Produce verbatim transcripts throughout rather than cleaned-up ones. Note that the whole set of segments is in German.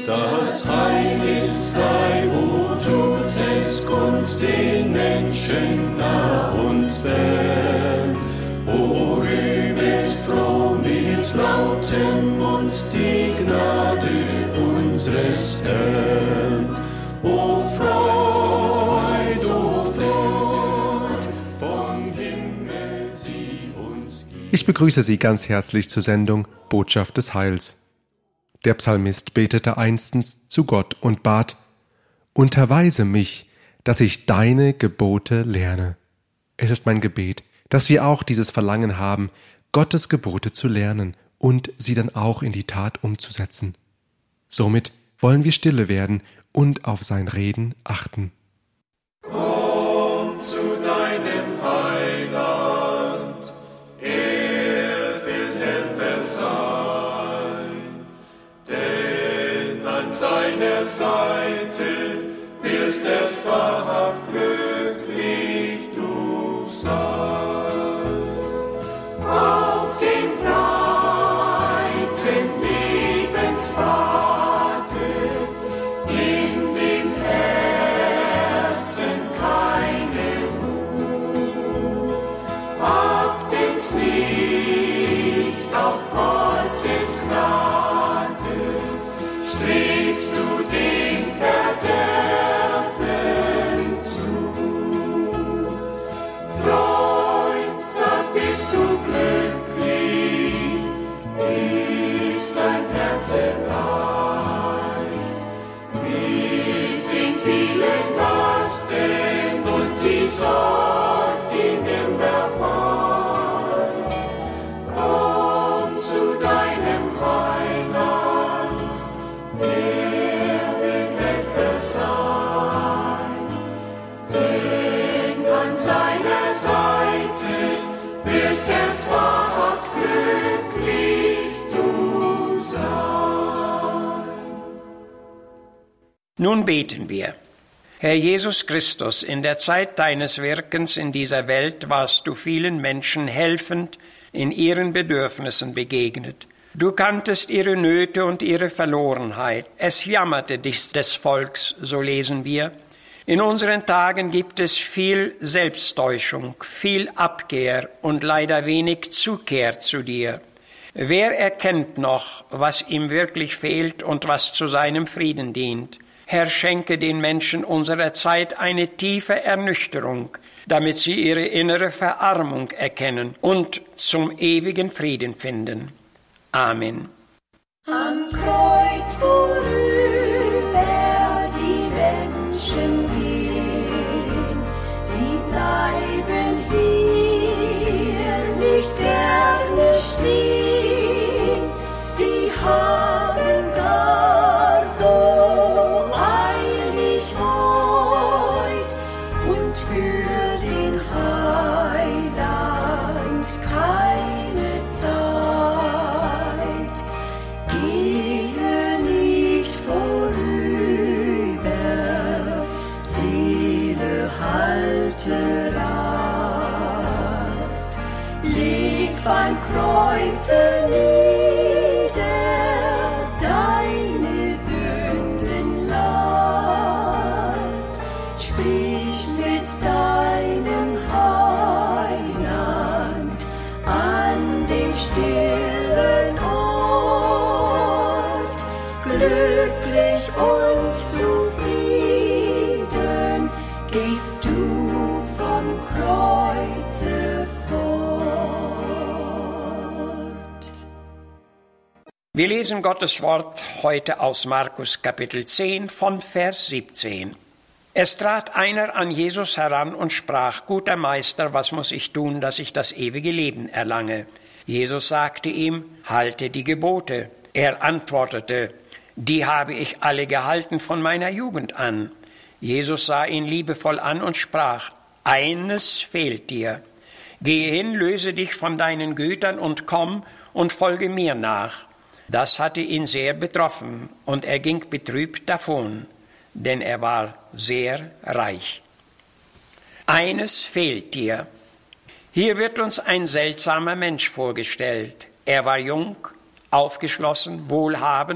Das Heil ist frei, o tut es Gott den Menschen nah und fern. O rühmet froh mit lautem Mund die Gnade unseres Herrn. O Freud, o Freud, vom Himmel sie uns gibt. Ich begrüße Sie ganz herzlich zur Sendung Botschaft des Heils. Der Psalmist betete einstens zu Gott und bat: Unterweise mich, dass ich deine Gebote lerne. Es ist mein Gebet, dass wir auch dieses Verlangen haben, Gottes Gebote zu lernen und sie dann auch in die Tat umzusetzen. Somit wollen wir stille werden und auf sein Reden achten. Komm zu deinem Heiland, er will Helfer sein, denn an seiner Seite wirst erst wahrhaft glücklich du sein. Auf dem breiten Lebenspfade, in dem Herzen keine Ruhe, achtend nicht auf Gottes Gnade, strebst du den Verderben zu. Freund, sag, bist du glücklich, ist dein Herz leicht, mit den vielen Lasten und die Sorg, die nimmer weicht. Komm zu deinem Heiland, er will Helfer sein, denn an seiner Seite wirst erst wahrhaft glücklich du sein. Nun beten wir. Herr Jesus Christus, in der Zeit deines Wirkens in dieser Welt warst du vielen Menschen helfend in ihren Bedürfnissen begegnet. Du kanntest ihre Nöte und ihre Verlorenheit. Es jammerte dich des Volks, so lesen wir. In unseren Tagen gibt es viel Selbsttäuschung, viel Abkehr und leider wenig Zukehr zu dir. Wer erkennt noch, was ihm wirklich fehlt und was zu seinem Frieden dient? Herr, schenke den Menschen unserer Zeit eine tiefe Ernüchterung, damit sie ihre innere Verarmung erkennen und zum ewigen Frieden finden. Amen. Am Kreuz vorüber die Menschen gehen, sie bleiben hier nicht gerne stehen, sie haben gar so eilig heut und für den Heiland keine Zeit. Gehe nicht vorüber, Seele, halte Rast, leg beim Kreuze nieder deine Sündenlast, sprich mit deinem Heiland an dem stillen Ort, glücklich und zufrieden gehst du vom Kreuze fort. Wir lesen Gottes Wort heute aus Markus Kapitel zehn von Vers siebzehn. Es trat einer an Jesus heran und sprach: Guter Meister, was muss ich tun, dass ich das ewige Leben erlange? Jesus sagte ihm: Halte die Gebote. Er antwortete: Die habe ich alle gehalten von meiner Jugend an. Jesus sah ihn liebevoll an und sprach: Eines fehlt dir. Gehe hin, löse dich von deinen Gütern und komm und folge mir nach. Das hatte ihn sehr betroffen, und er ging betrübt davon, denn er war sehr reich. Eines fehlt dir. Hier wird uns ein seltsamer Mensch vorgestellt. Er war jung, aufgeschlossen, wohlhabend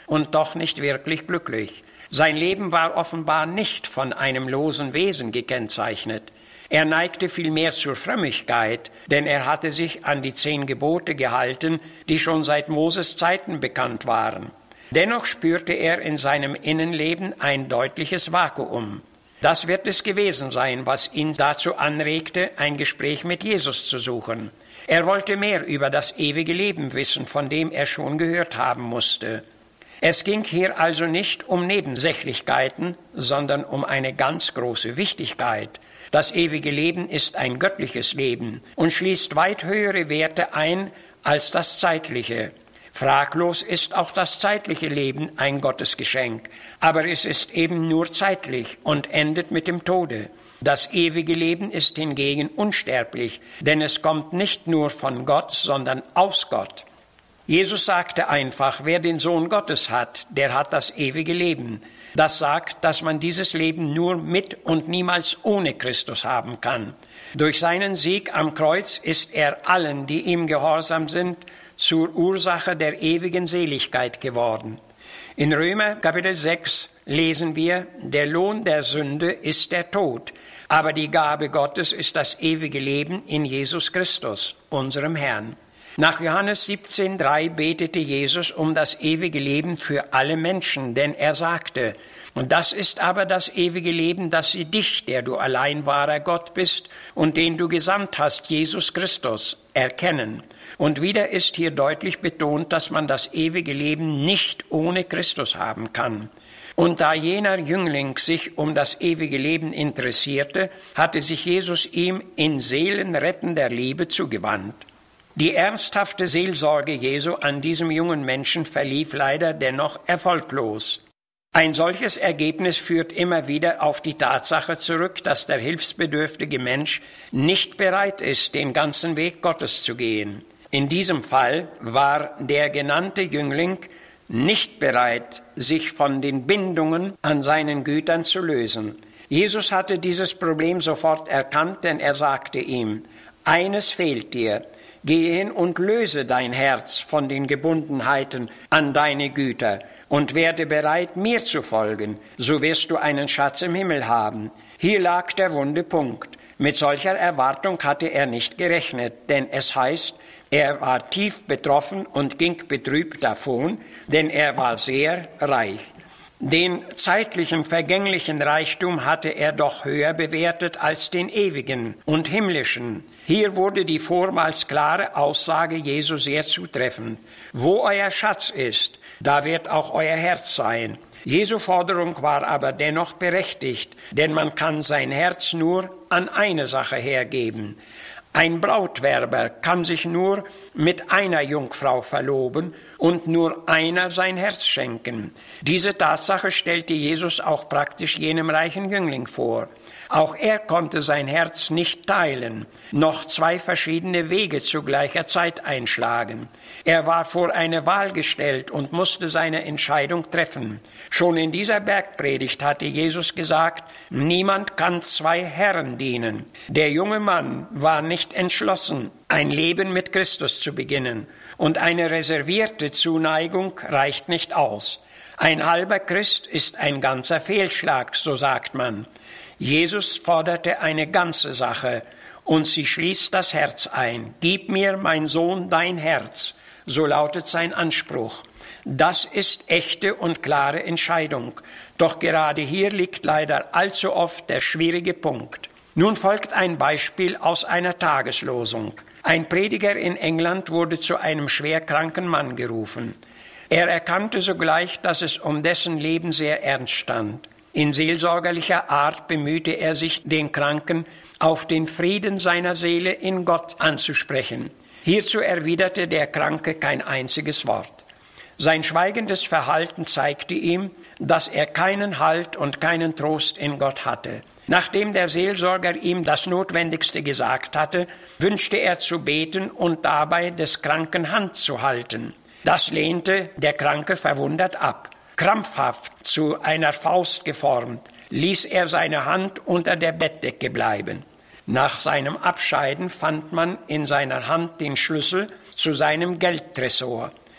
und doch nicht wirklich glücklich. Sein Leben war offenbar nicht von einem losen Wesen gekennzeichnet. Er neigte vielmehr zur Frömmigkeit, denn er hatte sich an die zehn Gebote gehalten, die schon seit Moses Zeiten bekannt waren. Dennoch spürte er in seinem Innenleben ein deutliches Vakuum. Das wird es gewesen sein, was ihn dazu anregte, ein Gespräch mit Jesus zu suchen. Er wollte mehr über das ewige Leben wissen, von dem er schon gehört haben musste. Es ging hier also nicht um Nebensächlichkeiten, sondern um eine ganz große Wichtigkeit. Das ewige Leben ist ein göttliches Leben und schließt weit höhere Werte ein als das zeitliche. Fraglos ist auch das zeitliche Leben ein Gottesgeschenk, aber es ist eben nur zeitlich und endet mit dem Tode. Das ewige Leben ist hingegen unsterblich, denn es kommt nicht nur von Gott, sondern aus Gott. Jesus sagte einfach, wer den Sohn Gottes hat, der hat das ewige Leben. Das sagt, dass man dieses Leben nur mit und niemals ohne Christus haben kann. Durch seinen Sieg am Kreuz ist er allen, die ihm gehorsam sind, zur Ursache der ewigen Seligkeit geworden. In Römer Kapitel sechs lesen wir, der Lohn der Sünde ist der Tod, aber die Gabe Gottes ist das ewige Leben in Jesus Christus, unserem Herrn. Nach Johannes siebzehn drei betete Jesus um das ewige Leben für alle Menschen, denn er sagte, und das ist aber das ewige Leben, dass sie dich, der du allein wahrer Gott bist und den du gesandt hast, Jesus Christus, erkennen. Und wieder ist hier deutlich betont, dass man das ewige Leben nicht ohne Christus haben kann. Und da jener Jüngling sich um das ewige Leben interessierte, hatte sich Jesus ihm in seelenrettender Liebe zugewandt. Die ernsthafte Seelsorge Jesu an diesem jungen Menschen verlief leider dennoch erfolglos. Ein solches Ergebnis führt immer wieder auf die Tatsache zurück, dass der hilfsbedürftige Mensch nicht bereit ist, den ganzen Weg Gottes zu gehen. In diesem Fall war der genannte Jüngling nicht bereit, sich von den Bindungen an seinen Gütern zu lösen. Jesus hatte dieses Problem sofort erkannt, denn er sagte ihm, eines fehlt dir. Gehe hin und löse dein Herz von den Gebundenheiten an deine Güter und werde bereit, mir zu folgen, so wirst du einen Schatz im Himmel haben. Hier lag der wunde Punkt. Mit solcher Erwartung hatte er nicht gerechnet, denn es heißt, er war tief betroffen und ging betrübt davon, denn er war sehr reich. Den zeitlichen, vergänglichen Reichtum hatte er doch höher bewertet als den ewigen und himmlischen. Hier wurde die vormals klare Aussage Jesu sehr zutreffend. Wo euer Schatz ist, da wird auch euer Herz sein. Jesu Forderung war aber dennoch berechtigt, denn man kann sein Herz nur an eine Sache hergeben. Ein Brautwerber kann sich nur mit einer Jungfrau verloben und nur einer sein Herz schenken. Diese Tatsache stellte Jesus auch praktisch jenem reichen Jüngling vor. Auch er konnte sein Herz nicht teilen, noch zwei verschiedene Wege zu gleicher Zeit einschlagen. Er war vor eine Wahl gestellt und musste seine Entscheidung treffen. Schon in dieser Bergpredigt hatte Jesus gesagt, niemand kann zwei Herren dienen. Der junge Mann war nicht entschlossen, ein Leben mit Christus zu beginnen, und eine reservierte Zuneigung reicht nicht aus. Ein halber Christ ist ein ganzer Fehlschlag, so sagt man. Jesus forderte eine ganze Sache, und sie schließt das Herz ein. Gib mir, mein Sohn, dein Herz, so lautet sein Anspruch. Das ist echte und klare Entscheidung, doch gerade hier liegt leider allzu oft der schwierige Punkt. Nun folgt ein Beispiel aus einer Tageslosung. Ein Prediger in England wurde zu einem schwerkranken Mann gerufen. Er erkannte sogleich, dass es um dessen Leben sehr ernst stand. In seelsorgerlicher Art bemühte er sich, den Kranken auf den Frieden seiner Seele in Gott anzusprechen. Hierzu erwiderte der Kranke kein einziges Wort. Sein schweigendes Verhalten zeigte ihm, dass er keinen Halt und keinen Trost in Gott hatte. Nachdem der Seelsorger ihm das Notwendigste gesagt hatte, wünschte er zu beten und dabei des Kranken Hand zu halten. Das lehnte der Kranke verwundert ab. Krampfhaft zu einer Faust geformt, ließ er seine Hand unter der Bettdecke bleiben. Nach seinem Abscheiden fand man in seiner Hand den Schlüssel zu seinem Geldtresor.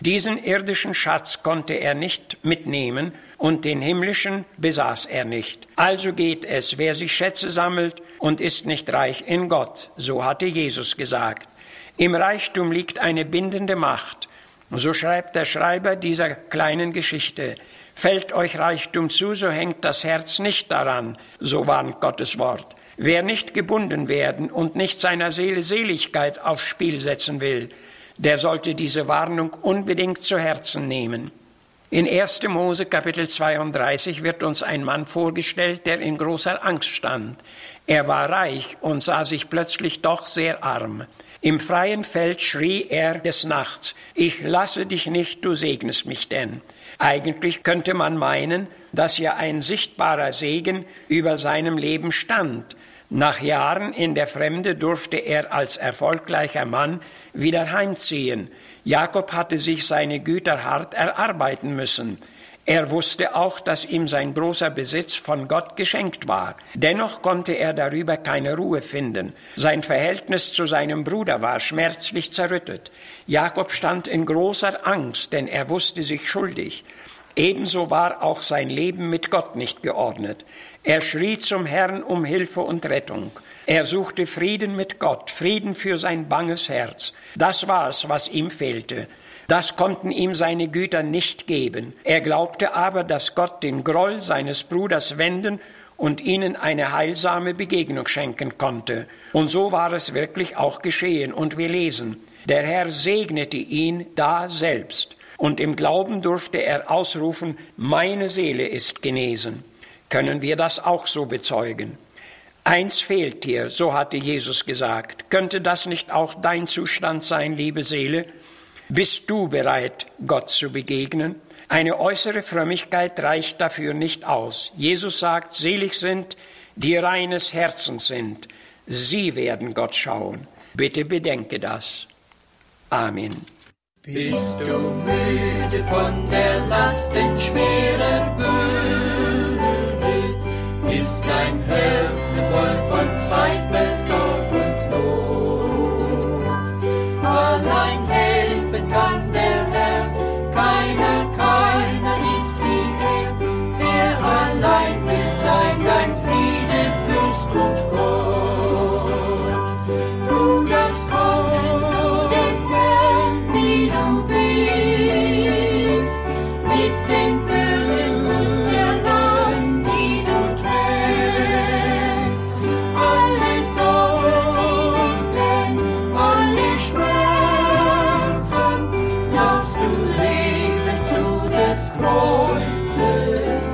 Diesen irdischen Schatz konnte er nicht mitnehmen und den himmlischen besaß er nicht. Also geht es, wer sich Schätze sammelt und ist nicht reich in Gott, so hatte Jesus gesagt. Im Reichtum liegt eine bindende Macht. So schreibt der Schreiber dieser kleinen Geschichte. Fällt euch Reichtum zu, so hängt das Herz nicht daran, so warnt Gottes Wort. Wer nicht gebunden werden und nicht seiner Seele Seligkeit aufs Spiel setzen will, der sollte diese Warnung unbedingt zu Herzen nehmen. In erster Mose Kapitel zweiunddreißig wird uns ein Mann vorgestellt, der in großer Angst stand. Er war reich und sah sich plötzlich doch sehr arm. Im freien Feld schrie er des Nachts, ich lasse dich nicht, du segnest mich denn. Eigentlich könnte man meinen, dass ja ein sichtbarer Segen über seinem Leben stand. Nach Jahren in der Fremde durfte er als erfolgreicher Mann wieder heimziehen. Jakob hatte sich seine Güter hart erarbeiten müssen. Er wusste auch, dass ihm sein großer Besitz von Gott geschenkt war. Dennoch konnte er darüber keine Ruhe finden. Sein Verhältnis zu seinem Bruder war schmerzlich zerrüttet. Jakob stand in großer Angst, denn er wusste sich schuldig. Ebenso war auch sein Leben mit Gott nicht geordnet. Er schrie zum Herrn um Hilfe und Rettung. Er suchte Frieden mit Gott, Frieden für sein banges Herz. Das war's, was ihm fehlte. Das konnten ihm seine Güter nicht geben. Er glaubte aber, dass Gott den Groll seines Bruders wenden und ihnen eine heilsame Begegnung schenken konnte. Und so war es wirklich auch geschehen. Und wir lesen, der Herr segnete ihn da selbst. Und im Glauben durfte er ausrufen, meine Seele ist genesen. Können wir das auch so bezeugen? Eins fehlt dir, so hatte Jesus gesagt. Könnte das nicht auch dein Zustand sein, liebe Seele? Bist du bereit, Gott zu begegnen? Eine äußere Frömmigkeit reicht dafür nicht aus. Jesus sagt, selig sind, die reines Herzens sind. Sie werden Gott schauen. Bitte bedenke das. Amen. Bist du müde von der Lasten schwerer Bürde? Ist dein Herz voll von Zweifel, Sorg und Not? Allein helfen kann der Herr, keiner, keiner ist wie er, der allein will sein, dein Friede, Fürst und Gott. Du darfst kommen zu dem Herrn, wie du bist, mit den Bürden und der Last, die du trägst. Alle Sorgen, alle Schmerzen, darfst du legen zu des Kreuzes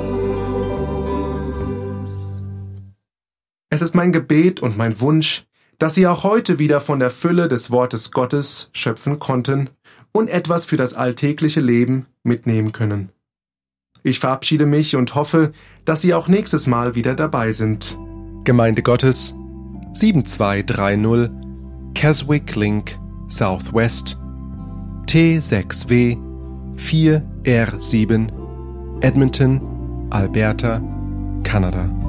Fuß. Es ist mein Gebet und mein Wunsch, dass Sie auch heute wieder von der Fülle des Wortes Gottes schöpfen konnten und etwas für das alltägliche Leben mitnehmen können. Ich verabschiede mich und hoffe, dass Sie auch nächstes Mal wieder dabei sind. Gemeinde Gottes sieben zwei drei null Keswick Link Southwest T sechs W vier R sieben Edmonton, Alberta, Kanada.